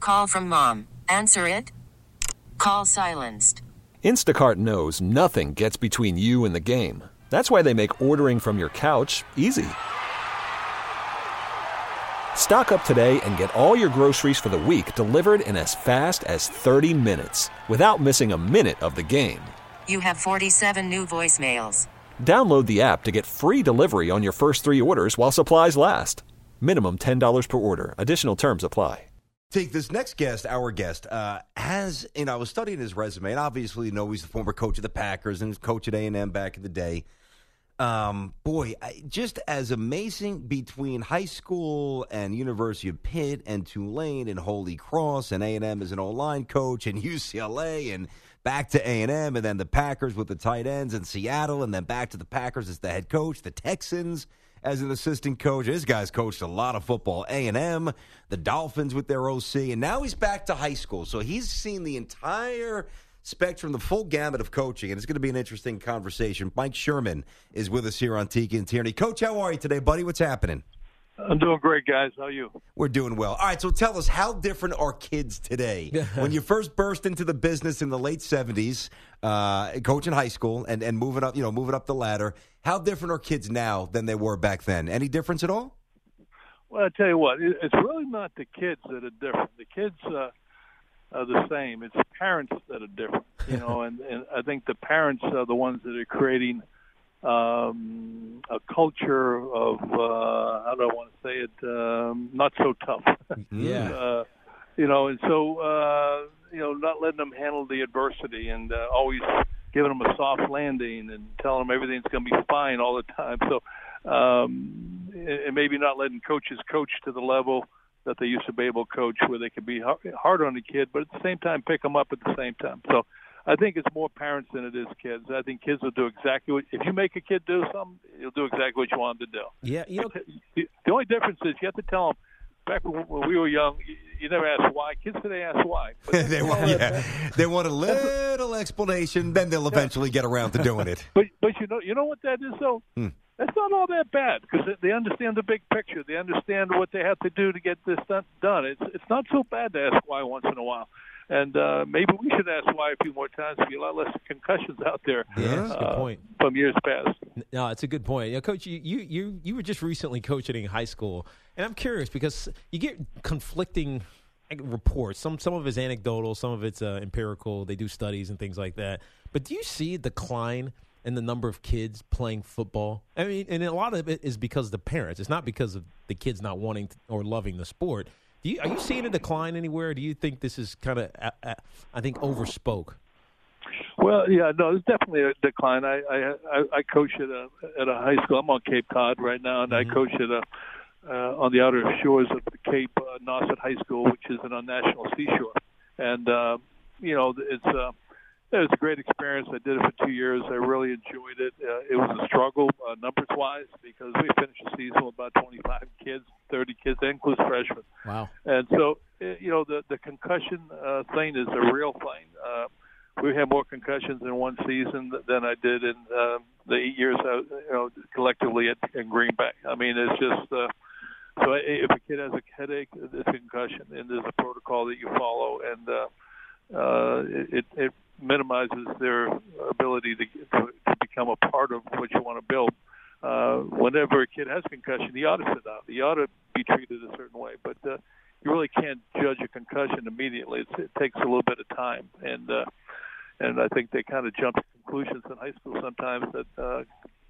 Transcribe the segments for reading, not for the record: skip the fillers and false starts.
Call from mom. Answer it. Call silenced. Instacart knows nothing gets between you and the game. That's why they make ordering from your couch easy. Stock up today and get all your groceries for the week delivered in as fast as 30 minutes without missing a minute of the game. You have 47 new voicemails. Download the app to get free delivery on your first 3 orders while supplies last. Minimum $10 per order. Additional terms apply. Take this next guest, our guest, I was studying his resume, and obviously, he's the former coach of the Packers and coach at A&M back in the day. Just as amazing between high school and University of Pitt and Tulane and Holy Cross and A&M as an O-line coach and UCLA and back to A&M and then the Packers with the tight ends and Seattle and then back to the Packers as the head coach, the Texans as an assistant coach. This guy's coached a lot of football. A&M, the Dolphins with their OC, and now he's back to high school. So he's seen the entire spectrum, the full gamut of coaching, and it's going to be an interesting conversation. Mike Sherman is with us here on Tiki and Tierney. Coach, how are you today, buddy? What's happening? I'm doing great, guys. How are you? We're doing well. All right, so tell us, how different are kids today? When you first burst into the business in the late 70s, coaching high school and moving up the ladder, how different are kids now than they were back then? Any difference at all? Well, I tell you what, it's really not the kids that are different. The kids are the same. It's parents that are different, and I think the parents are the ones that are creating a culture of how do I want to say it? Not so tough. Yeah. And so not letting them handle the adversity and always giving them a soft landing and telling them everything's going to be fine all the time. So, and maybe not letting coaches coach to the level that they used to be able to coach, where they could be hard on the kid, but at the same time pick them up at the same time. So I think it's more parents than it is kids. I think kids will do exactly what – if you make a kid do something, he'll do exactly what you want him to do. Yeah, The only difference is you have to tell them, back when we were young, you never ask why. Kids today ask why. They want a little explanation, then they'll eventually get around to doing it. But you know what that is, though? That's not all that bad, because they understand the big picture. They understand what they have to do to get this done. It's not so bad to ask why once in a while. And maybe we should ask why a few more times. There'll be a lot less concussions out there. Yeah, that's a good point. From years past. No, it's a good point. Coach, you were just recently coaching in high school, and I'm curious because you get conflicting reports. Some of it's anecdotal, some of it's empirical. They do studies and things like that. But do you see a decline in the number of kids playing football? I mean, and a lot of it is because of the parents. It's not because of the kids not wanting or loving the sport. Are you seeing a decline anywhere? Or do you think this is kind of, I think, overspoke? Well, yeah, no, there's definitely a decline. I coach at a high school. I'm on Cape Cod right now, and I coach at on the outer shores of the Cape, Nauset High School, which is on National Seashore. And it's a great experience. I did it for 2 years. I really enjoyed it. It was a struggle numbers-wise, because we finished the season with about 25 kids, 30 kids. That includes freshmen. Wow. And so, the concussion thing is a real thing. We had more concussions in one season than I did in the 8 years collectively in Green Bay. I mean, it's just so if a kid has a headache, it's a concussion, and there's a protocol that you follow, and it minimizes their ability to become a part of what you want to build. Whenever a kid has concussion, he ought to sit out. He ought to be treated a certain way. But you really can't judge a concussion immediately. It takes a little bit of time. And I think they kind of jump to conclusions in high school sometimes that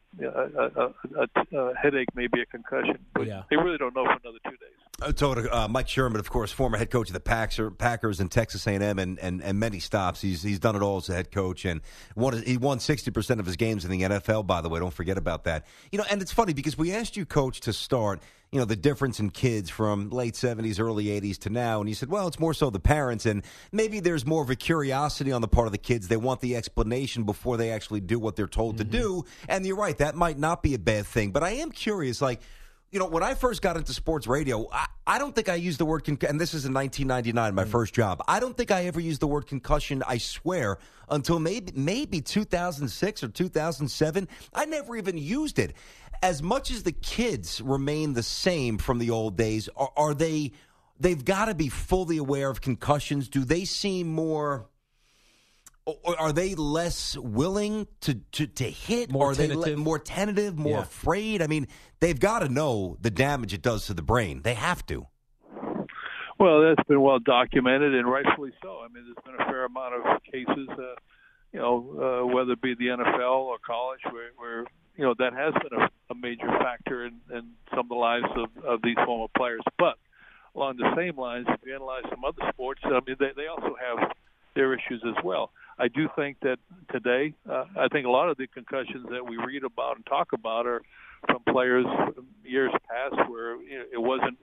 a headache may be a concussion. But they really don't know for another 2 days. Mike Sherman, of course, former head coach of the Packers and Texas A&M, and many stops. He's done it all as a head coach, and he won 60% of his games in the NFL. By the way, don't forget about that. And it's funny because we asked you, Coach, to start. The difference in kids from late 70s, early 80s to now, and you said, well, it's more so the parents, and maybe there's more of a curiosity on the part of the kids. They want the explanation before they actually do what they're told to do, and you're right, that might not be a bad thing. But I am curious, when I first got into sports radio, I don't think I used the word and this is in 1999, my first job. I don't think I ever used the word concussion, I swear, until maybe 2006 or 2007. I never even used it. As much as the kids remain the same from the old days, are they they've got to be fully aware of concussions. Do they seem more? Or are they less willing to hit? More are tentative? they more tentative, more afraid? I mean, they've got to know the damage it does to the brain. They have to. Well, that's been well documented, and rightfully so. I mean, there's been a fair amount of cases, whether it be the NFL or college, where that has been a major factor in some of the lives of these former players. But along the same lines, if you analyze some other sports, I mean, they also have their issues as well. I do think that today, I think a lot of the concussions that we read about and talk about are from players from years past where it wasn't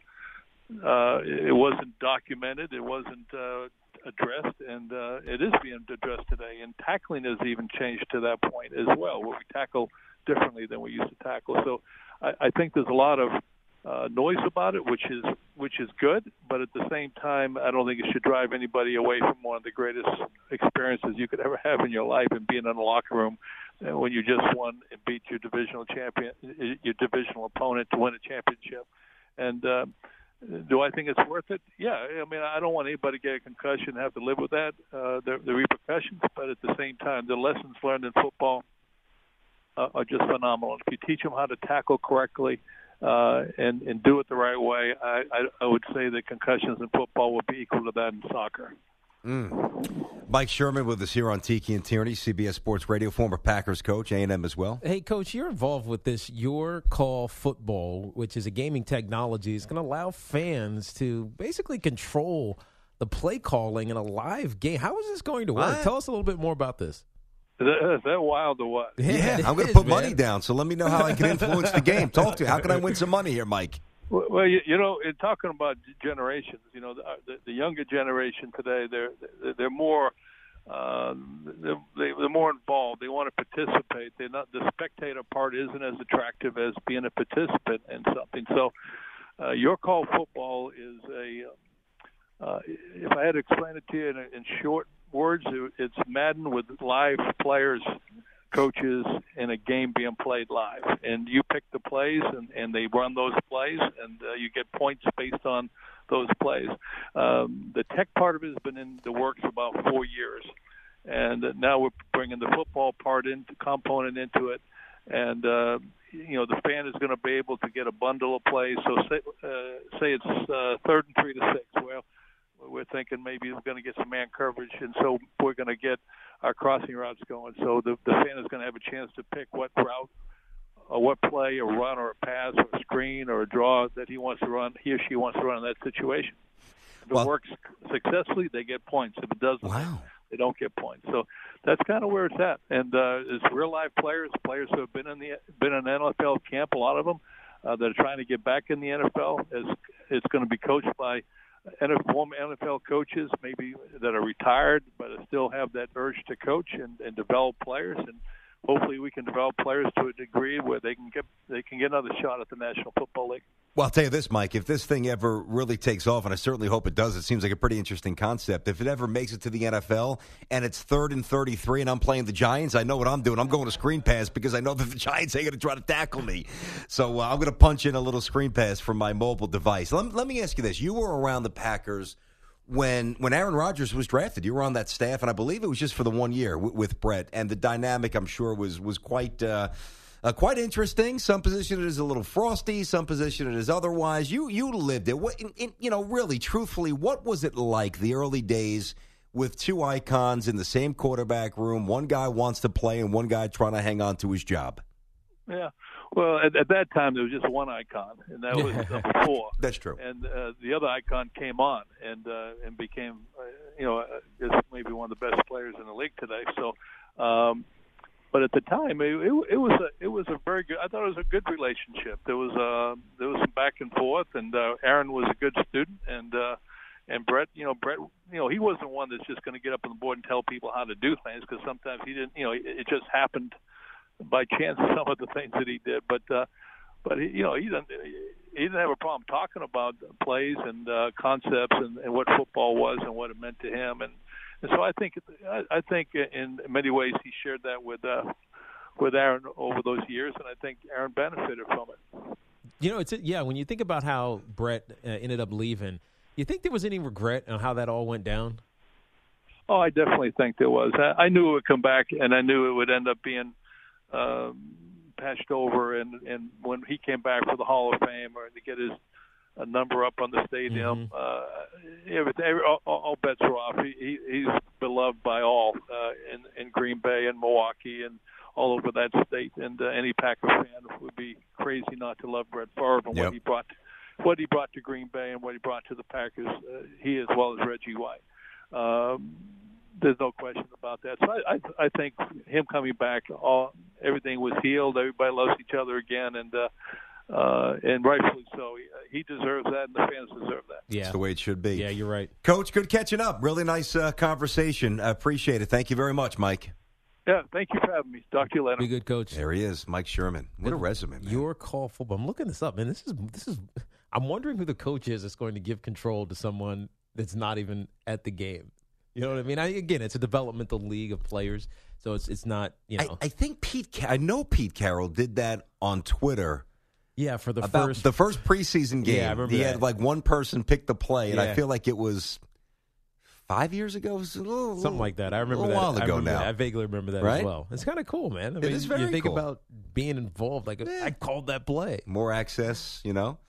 it wasn't documented, it wasn't addressed, and it is being addressed today. And tackling has even changed to that point as well, where we tackle differently than we used to tackle. So I think there's a lot of noise about it, which is good, but at the same time, I don't think it should drive anybody away from one of the greatest experiences you could ever have in your life, and being in the locker room when you just won and beat your divisional opponent to win a championship. And do I think it's worth it? Yeah. I mean, I don't want anybody to get a concussion and have to live with that, the repercussions, but at the same time, the lessons learned in football are just phenomenal. If you teach them how to tackle correctly, and do it the right way, I would say that concussions in football will be equal to that in soccer. Mike Sherman with us here on Tiki and Tierney, CBS Sports Radio, former Packers coach, A&M as well. Hey, Coach, you're involved with this Your Call Football, which is a gaming technology. It's going to allow fans to basically control the play calling in a live game. How is this going to work? Tell us a little bit more about this. Is that wild or what? Yeah, I'm going to put money down, so let me know how I can influence the game. Talk to me. How can I win some money here, Mike? Well, in talking about generations, the younger generation today, they're more they're more involved. They want to participate. The spectator part isn't as attractive as being a participant in something. So, Your Call Football is if I had to explain it to you in short words, it's Madden with live players, coaches, in a game being played live. And you pick the plays, and they run those plays, and you get points based on those plays. The tech part of it has been in the works for about 4 years. And now we're bringing the football component into it. And, the fan is going to be able to get a bundle of plays. So say it's 3rd and 3 to 6. Well, we're thinking maybe we're going to get some man coverage, and so we're going to get our crossing routes going. So the fan is going to have a chance to pick what route or what play, a run or a pass or a screen or a draw that he or she wants to run in that situation. If it works successfully, they get points. If it doesn't, they don't get points. So that's kind of where it's at. And it's real live players who have been in NFL camp, a lot of them that are trying to get back in the NFL. It's going to be coached by former NFL coaches, maybe that are retired, but still have that urge to coach and develop players. And hopefully we can develop players to a degree where they can get another shot at the National Football League. Well, I'll tell you this, Mike, if this thing ever really takes off, and I certainly hope it does, it seems like a pretty interesting concept. If it ever makes it to the NFL and it's 3rd and 33 and I'm playing the Giants, I know what I'm doing. I'm going to screen pass because I know that the Giants ain't going to try to tackle me. So I'm going to punch in a little screen pass from my mobile device. Let me ask you this. You were around the Packers when Aaron Rodgers was drafted. You were on that staff, and I believe it was just for the 1 year with Brett. And the dynamic, I'm sure, was quite interesting. Some position it is a little frosty. Some position it is otherwise. You lived it. Really, truthfully, what was it like the early days with two icons in the same quarterback room? One guy wants to play, and one guy trying to hang on to his job. Yeah. Well, at that time, there was just one icon, and that was number 4. That's true. And the other icon came on and became, just maybe one of the best players in the league today. So, but at the time, it was a very good. I thought it was a good relationship. There was some back and forth, and Aaron was a good student, and Brett, he wasn't one that's just going to get up on the board and tell people how to do things, because sometimes he didn't. It just happened by chance, some of the things that he did, but he didn't have a problem talking about plays and concepts and what football was and what it meant to him, and so I think in many ways he shared that with Aaron over those years, and I think Aaron benefited from it. You know, when you think about how Brett ended up leaving, you think there was any regret on how that all went down? Oh, I definitely think there was. I knew it would come back, and I knew it would end up being patched over. And when he came back for the Hall of Fame or to get his number up on the stadium, all bets are off. He's beloved by all in Green Bay and Milwaukee and all over that state. And any Packer fan would be crazy not to love Brett Favre and what he brought to Green Bay and what he brought to the Packers. He as well as Reggie White. There's no question about that. So I think him coming back, everything was healed. Everybody loves each other again, and rightfully so. He deserves that, and the fans deserve that. Yeah, that's the way it should be. Yeah, you're right, Coach. Good catching up. Really nice conversation. I appreciate it. Thank you very much, Mike. Yeah, thank you for having me. Talk to you later. Be good, Coach. There he is, Mike Sherman. What a resume, man. Your call football. I'm looking this up, man. This is. I'm wondering who the coach is that's going to give control to someone that's not even at the game. You know what I mean? Again, it's a developmental league of players, so it's not, you know. I think I know Pete Carroll did that on Twitter. Yeah, for the first preseason game. Yeah, I remember he that. had like one person pick the play, and I feel like it was 5 years ago. It was something like that. I remember that. A while ago now. I vaguely remember that as well. It's kind of cool, man. I mean, it is very you think cool. about being involved. Like, I called that play. More access, you know.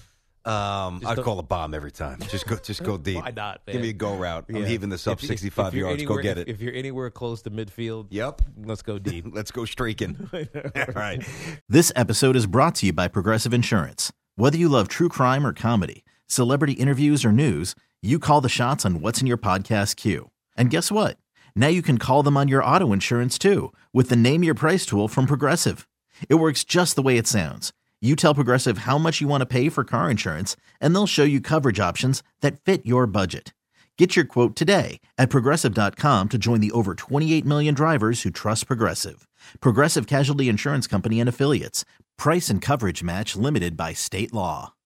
I'd call a bomb every time. Just go deep. Why not, man? Give me a go route. I'm heaving this up 65 yards. Go get it. If you're anywhere close to midfield, let's go deep. Let's go streaking. All right. This episode is brought to you by Progressive Insurance. Whether you love true crime or comedy, celebrity interviews or news, you call the shots on what's in your podcast queue. And guess what? Now you can call them on your auto insurance too with the Name Your Price tool from Progressive. It works just the way it sounds. You tell Progressive how much you want to pay for car insurance, and they'll show you coverage options that fit your budget. Get your quote today at Progressive.com to join the over 28 million drivers who trust Progressive. Progressive Casualty Insurance Company and Affiliates. Price and coverage match limited by state law.